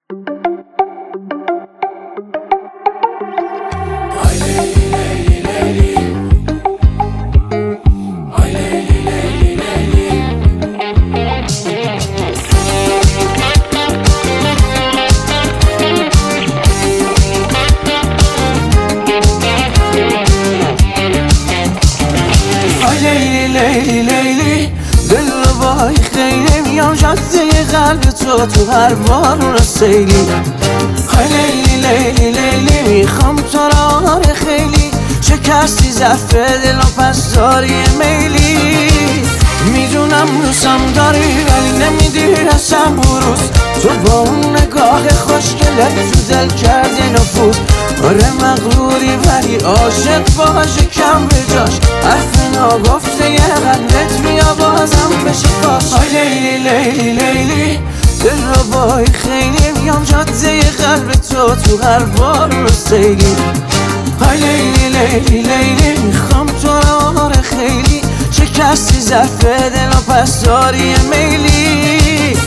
لیلی لیلی دل وای خیلی میام جاده قلب تو هر بارون سیلی. های لیلی لیلی لیلی میخوام تو را خیلی شکستی ضعف دل و پس داری میلی. میدونم دوستم داری ولی نمیدی رسم بروز. تو با اون نگاه خوشگلت تو دل کردی نفوذ. آره مغروری ولی عاشق باشه کم به جاش. حرف ناگفته یه قلبت بیا بازم بشه فاش. های لیلی لیلی لیلی دل رو بای خیلی میام جاده قلب تو هر بار رو سیلی. های لیلی لیلی لیلی میخوام تو را خیلی شکستی ضعف دل و پس داری میلی.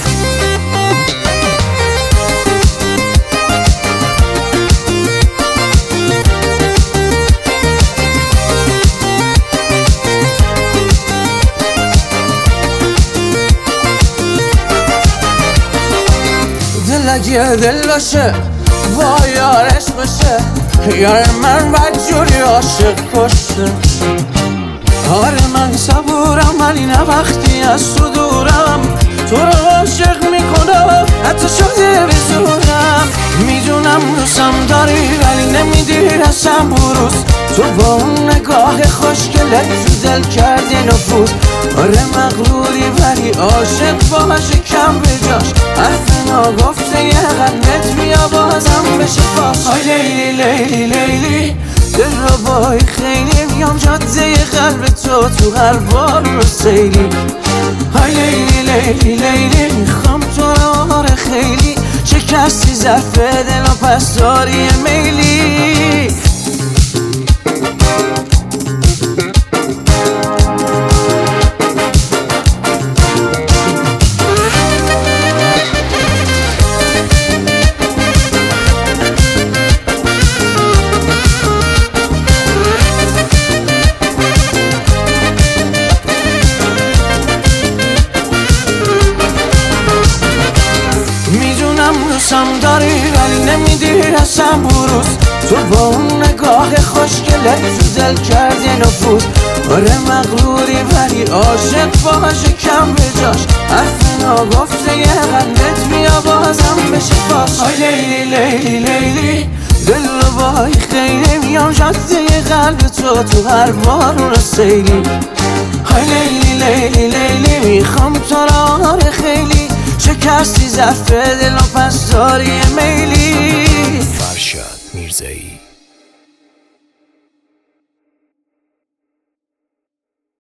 دل اگه دل باشه با یارش باشه، یار من بدجوری عاشق کشه. آره من صبورم ولی نه وقتی از تو دورم. تو رو عاشق میکنم حتی شده بزورم. میدونم دوستم داری ولی نمیدی رسم بروز. تو با اون نگاه خوشگلت تو دل کردی نفوذ. آره مغروری ولی عاشق باشه کم به جاش. حرف ناگفته یه قلبت بیا بازم بشه فاش. های لیلی لیلی لیلی دل رو بای خیلی میام جاده قلب تو هر بار رو سیلی. های لیلی لیلی لیلی میخوام تو را خیلی شکستی ضعف دل و پس داری میلی. دوستم داری ولی نمیدی رسم بروز. تو با اون نگاه خوشگلت تو دل کردی نفوذ. آره مغروری ولی عاشق باشه کم به جاش. حرف ناگفته یه قلبت بیا بازم بشه فاش. های لیلی لیلی لیلی دل رو بای خیلی میام جاده قلب تو هر بارون سیلی. های لیلی لیلی لیلی میخوام تو را خیلی شکستی ضعف دل و پس داری میلی. فرشاد میرزایی.